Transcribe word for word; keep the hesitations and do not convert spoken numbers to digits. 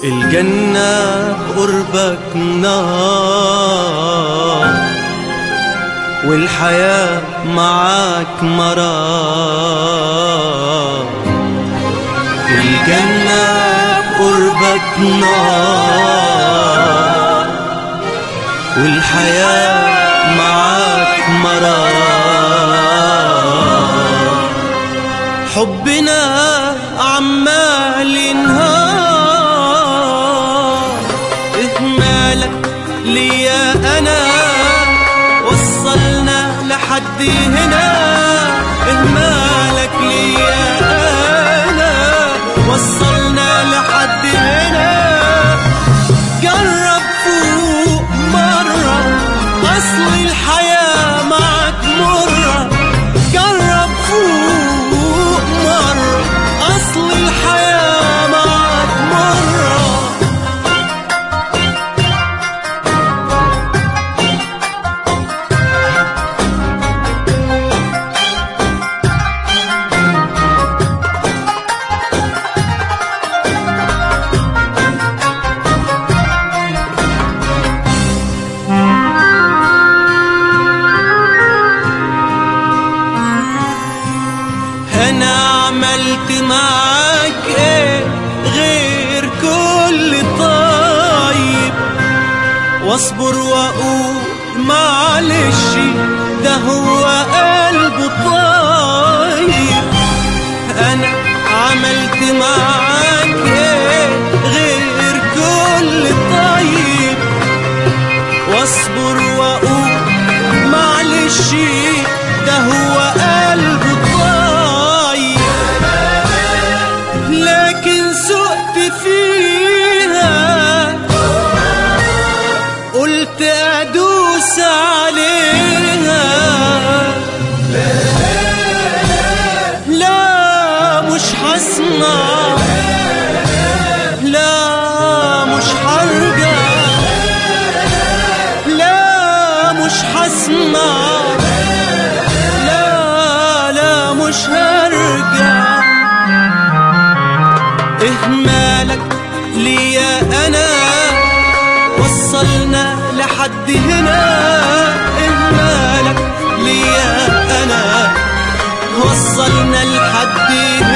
الجنة قربك نار، والحياة معاك مرار. الجنة قربك نار، والحياة معاك مرار. حبنا عمال ينهار، إهمالك ليا أنا وصلنا لحد هنا. إهمالك ليا أنا وصلنا لحد هنا. جرب فوق مرة، أصل الحياة معك مرة. جرب فوق مرة، أصل الحياة معك مرة. أنا عملت معاك إيه غير كل طيب؟ واصبر وأقول معلش، ده هو قلبه طيب. أنا عملت معاك إيه غير كل طيب؟ واصبر وأقول معلش، ده هو قلبه طيب. لكن سقت فيها، قلت أدوس عليها. لا مش هسمع، لا مش هرجع. لا مش هسمع، لا لا مش هرجع. إهمالك ليا أنا وصلنا لحد هنا. إهمالك ليا أنا وصلنا لحد هنا.